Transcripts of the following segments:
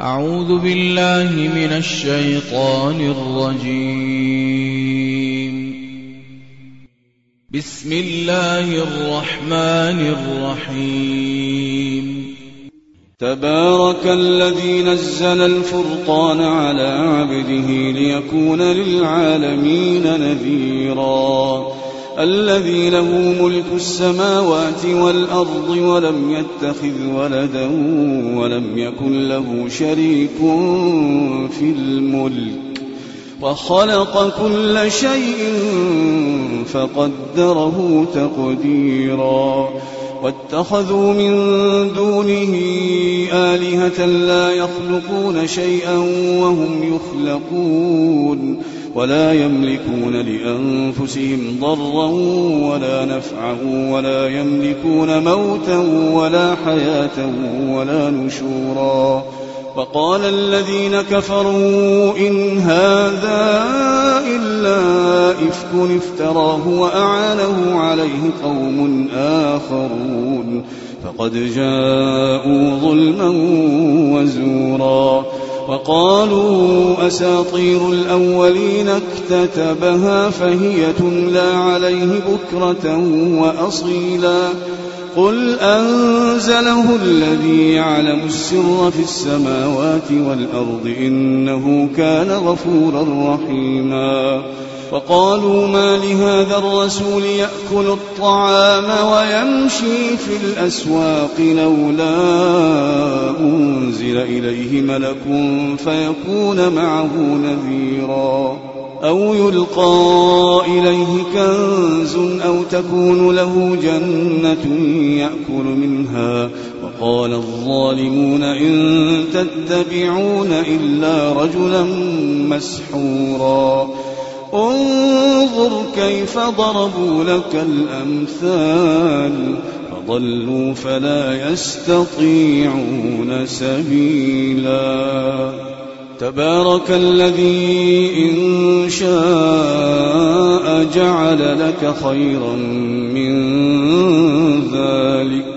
أعوذ بالله من الشيطان الرجيم. بسم الله الرحمن الرحيم. تبارك الذي نزل الفرقان على عبده ليكون للعالمين نذيرا. الذي له ملك السماوات والأرض ولم يتخذ ولدا ولم يكن له شريك في الملك وخلق كل شيء فقدره تقديرا. واتخذوا من دونه آلهة لا يخلقون شيئا وهم يخلقون ولا يملكون لأنفسهم ضرا ولا نفعا ولا يملكون موتا ولا حياة ولا نشورا. وقال الذين كفروا إن هذا إلا إفك افتراه وأعانه عليه قوم آخرون فقد جاءوا ظلما وزورا. وقالوا أساطير الأولين اكتتبها فهي تملى عليه بكرة وأصيلا. قل أنزله الذي يعلم السر في السماوات والأرض إنه كان غفورا رحيما. وقالوا ما لهذا الرسول يأكل الطعام ويمشي في الأسواق لولا أنزل إليه ملك فيكون معه نذيرا أو يلقى إليه كنز أو تكون له جنة يأكل منها. وقال الظالمون إن تتبعون إلا رجلا مسحورا. انظر كيف ضربوا لك الأمثال فضلوا فلا يستطيعون سبيلا. تبارك الذي إن شاء جعل لك خيرا من ذلك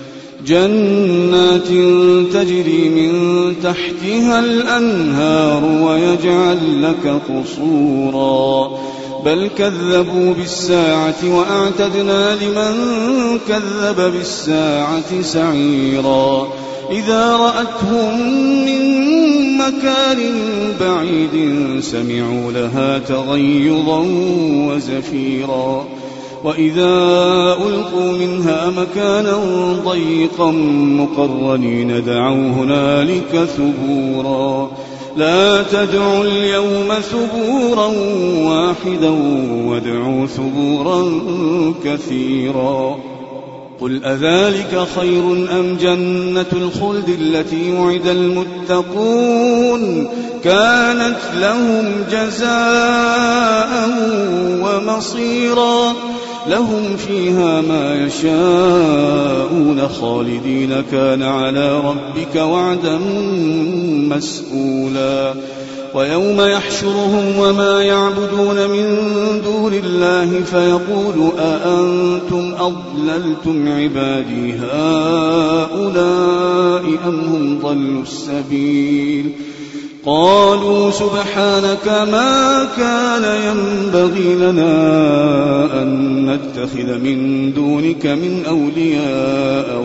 جنات تجري من تحتها الأنهار ويجعل لك قصورا. بل كذبوا بالساعة وأعتدنا لمن كذب بالساعة سعيرا. إذا رأتهم من مكان بعيد سمعوا لها تغيظا وزفيرا. وإذا ألقوا منها مكانا ضيقا مقرنين دعوا هنالك ثبورا. لا تدعوا اليوم ثبورا واحدا وادعوا ثبورا كثيرا. قل أذلك خير أم جنة الخلد التي وعد المتقون كانت لهم جزاء ومصيرا. لهم فيها ما يشاءون خالدين كان على ربك وعدا مسئولا. ويوم يحشرهم وما يعبدون من دون الله فيقول أأنتم أضللتم عبادي هؤلاء أم هم ضلوا السبيل. قالوا سبحانك ما كان ينبغي لنا أن نتخذ من دونك من أولياء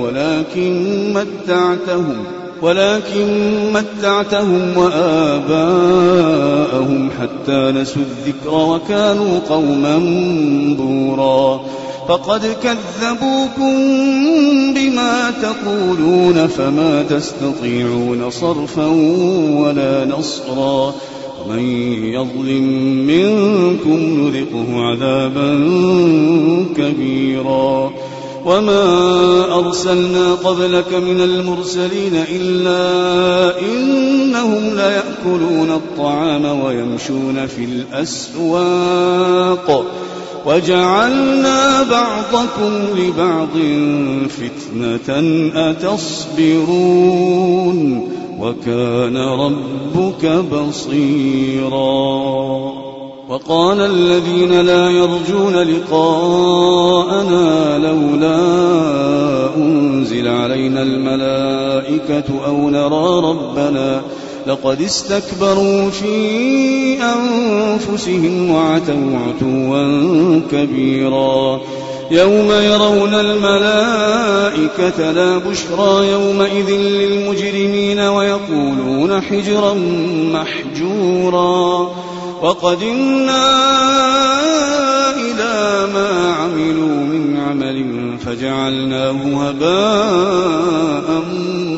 ولكن متعتهم وآباءهم حتى نسوا الذكر وكانوا قوما بورا. فقد كذبوكم بما تقولون فما تستطيعون صرفا ولا نصرا. ومن يظلم منكم نذقه عذابا كبيرا. وما أرسلنا قبلك من المرسلين إلا إنهم ليأكلون الطعام ويمشون في الأسواق وجعلنا بعضكم لبعض فتنة أتصبرون وكان ربك بصيرا. وقال الذين لا يرجون لقاءنا لولا أنزل علينا الملائكة أو نرى ربنا لقد استكبروا في أنفسهم وعتوا عتوا كبيرا يوم يرون الملائكة لا بشرى يومئذ للمجرمين ويقولون حجرا محجورا وقدمنا إلى ما عملوا من عمل فجعلناه هباء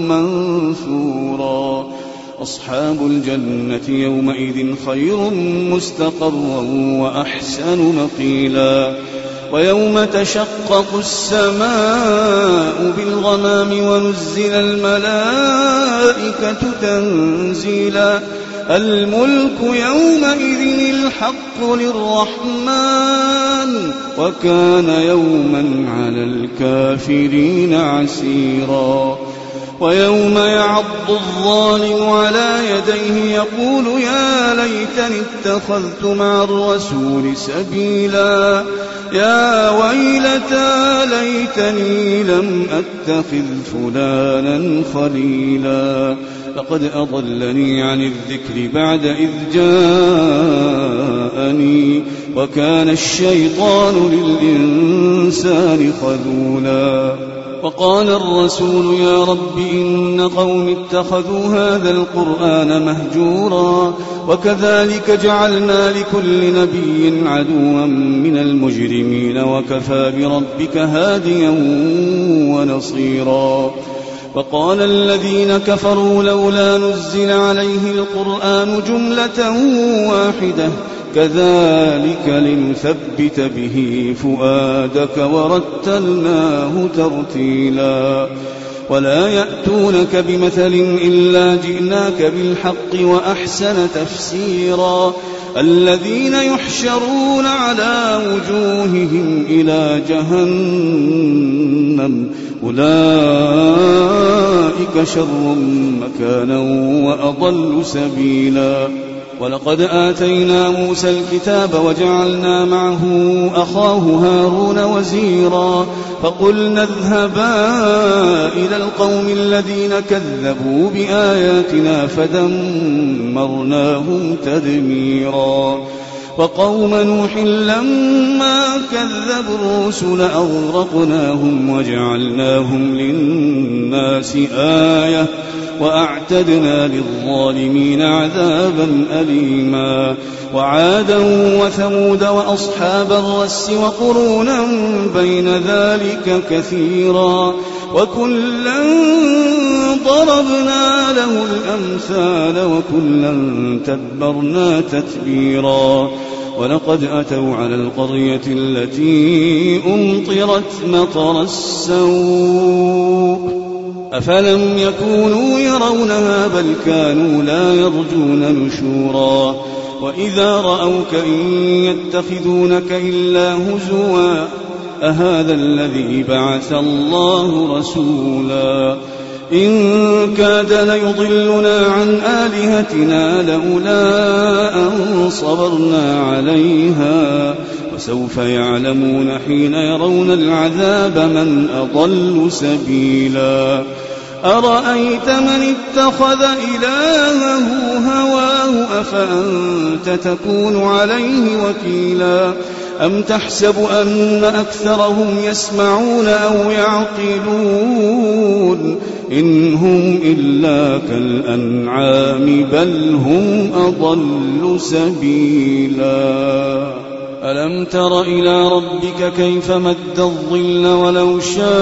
منثورا أصحاب الجنة يومئذ خير مستقرا وأحسن مقيلا ويوم تشقق السماء بالغمام ونزل الملائكة تنزيلا الملك يومئذ الحق للرحمن وكان يوما على الكافرين عسيرا ويوم يعض الظالم على يديه يقول يا ليتني اتخذت مع الرسول سبيلا يا ويلتى ليتني لم أتخذ فلانا خليلا لقد أضلني عن الذكر بعد إذ جاءني وكان الشيطان للإنسان خذولا وقال الرسول يا رب إن قوم اتخذوا هذا القرآن مهجورا وكذلك جعلنا لكل نبي عدوا من المجرمين وكفى بربك هاديا ونصيرا وقال الذين كفروا لولا نزل عليه القرآن جملة واحدة كذلك لنثبت به فؤادك ورتلناه ترتيلا ولا يأتونك بمثل إلا جئناك بالحق وأحسن تفسيرا الذين يحشرون على وجوههم إلى جهنم أولئك شر مكانا وأضل سبيلا ولقد آتينا موسى الكتاب وجعلنا معه أخاه هارون وزيرا فقلنا اذهبا إلى القوم الذين كذبوا بآياتنا فدمرناهم تدميرا وقوم نوح لما كذبوا الرسل أغرقناهم وجعلناهم للناس آية وأعتدنا للظالمين عذابا أليما وعادا وثمود وأصحاب الرس وقرونا بين ذلك كثيرا وكلا ضربنا له الأمثال وكلا تبرنا تتبيرا ولقد أتوا على القرية التي أمطرت مطر السوء أفلم يكونوا يرونها بل كانوا لا يرجون نشورا وإذا رأوك إن يتخذونك إلا هزوا أهذا الذي بعث الله رسولا إن كاد ليضلنا عن آلهتنا لولا أن صبرنا عليها وسوف يعلمون حين يرون العذاب من أضل سبيلا أرأيت من اتخذ إلهه هواه أفأنت تكون عليه وكيلا أم تحسب أن أكثرهم يسمعون أو يعقلون إن هم إلا كالأنعام بل هم أضل سبيلا ألم تر إلى ربك كيف مد الظل ولو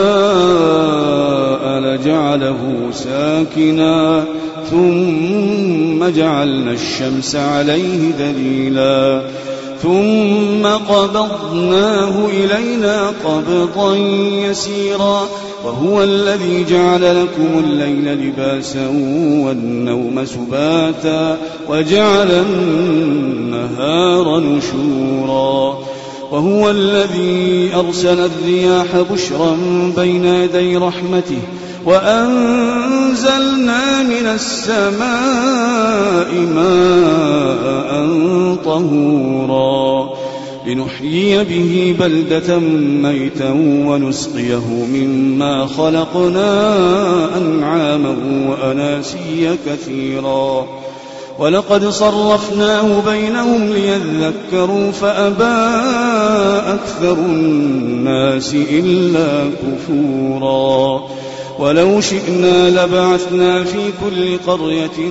شاء لجعله ساكنا ثم جعلنا الشمس عليه دليلا ثم قبضناه إلينا قبضا يسيرا وهو الذي جعل لكم الليل لباسا والنوم سباتا وجعل النهار نشورا وهو الذي أرسل الرياح بشرا بين يدي رحمته وأنزلنا من السماء ماء طهورا لنحيي به بلدة ميتا ونسقيه مما خلقنا أنعاما وأناسيا كثيرا ولقد صرفناه بينهم ليذكروا فأبى أكثر الناس إلا كفورا ولو شئنا لبعثنا في كل قرية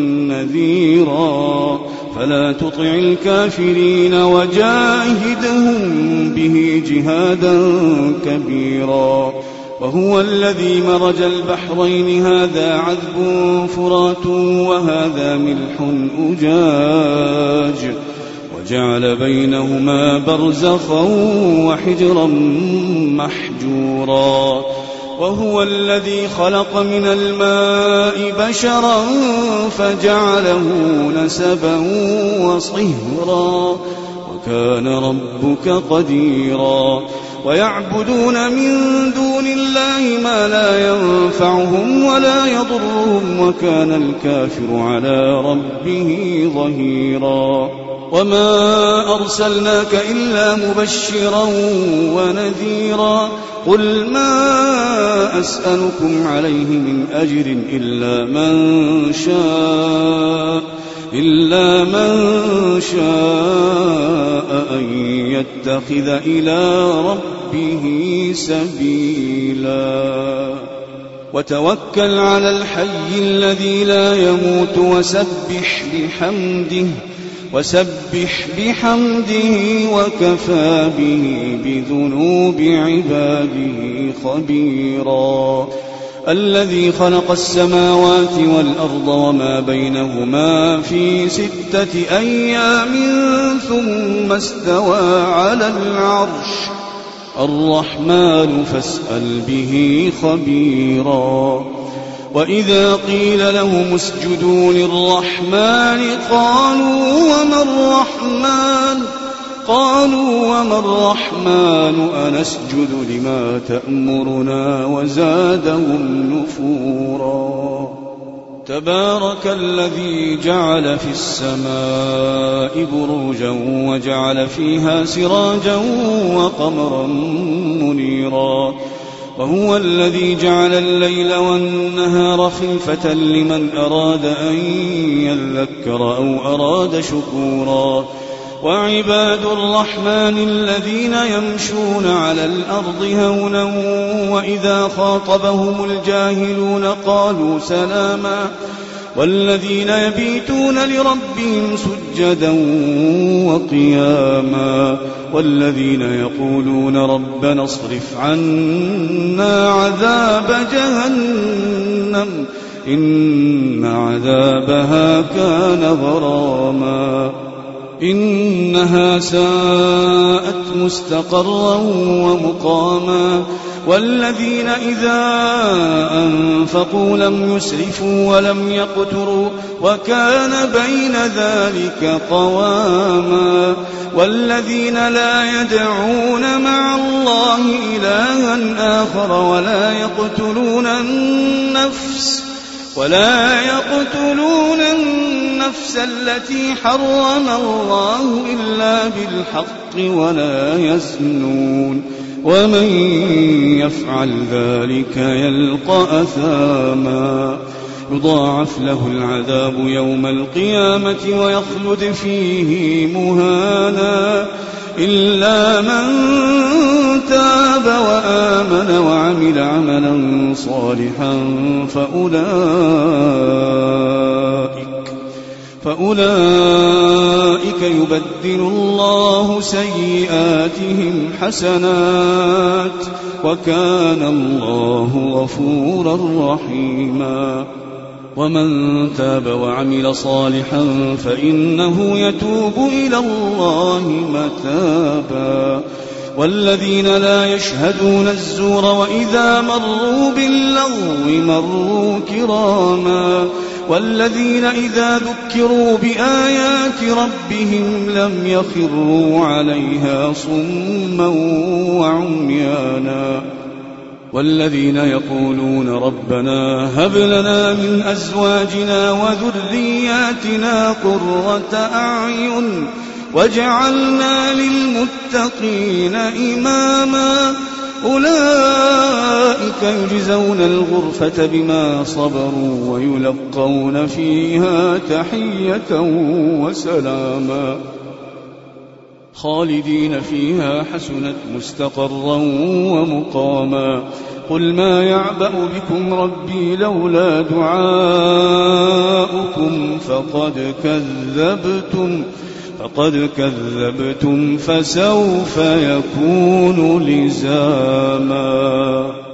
نذيرا فلا تطع الكافرين وجاهدهم به جهادا كبيرا وهو الذي مرج البحرين هذا عذب فرات وهذا ملح أجاج وجعل بينهما برزخا وحجرا محجورا وهو الذي خلق من الماء بشرا فجعله نسبا وصهرا وكان ربك قديرا ويعبدون من دون الله ما لا ينفعهم ولا يضرهم وكان الكافر على ربه ظهيرا وما أرسلناك إلا مبشرا ونذيرا قل ما أسألكم عليه من أجر إلا من شاء أن يتخذ إلى ربه سبيلا وتوكل على الحي الذي لا يموت وسبح بحمده وكفى به بذنوب عباده خبيرا الذي خلق السماوات والأرض وما بينهما في 6 أيام ثم استوى على العرش الرحمن فاسأل به خبيرا وإذا قيل لهم اسجدوا للرحمن قالوا وما الرحمن أنسجد لما تأمرنا وزادهم نفورا تبارك الذي جعل في السماء بروجا وجعل فيها سراجا وقمرا منيرا وهو الذي جعل الليل والنهار خلفة لمن أراد أن يذكر أو أراد شكورا وعباد الرحمن الذين يمشون على الأرض هونا وإذا خاطبهم الجاهلون قالوا سلاما والذين يبيتون لربهم سجدا وقياما والذين يقولون ربنا اصرف عنا عذاب جهنم إن عذابها كان غراما إنها ساءت مستقرا ومقاما والذين إذا أنفقوا لم يسرفوا ولم يقتروا وكان بين ذلك قواما والذين لا يدعون مع الله إلها آخر ولا يقتلون النفس التي حرم الله إلا بالحق ولا يزنون ومن يفعل ذلك يلقى أثاما يضاعف له العذاب يوم القيامة ويخلد فيه مهانا إلا من تاب وآمن وعمل عملا صالحا فأولئك يبدل الله سيئاتهم حسنات وكان الله غفورا رحيما ومن تاب وعمل صالحا فإنه يتوب إلى الله متابا والذين لا يشهدون الزور وإذا مروا باللغو مروا كراما والذين إذا ذكروا بآيات ربهم لم يخروا عليها صما وعميانا والذين يقولون ربنا هب لنا من أزواجنا وذرياتنا قرة أعين واجعلنا للمتقين إماما أولئك يجزون الغرفة بما صبروا ويلقون فيها تحية وسلاما خالدين فيها حسنت مستقرا ومقاما قل ما يعبأ بكم ربي لولا دعاؤكم فقد كذبتم فسوف يكون لزاما.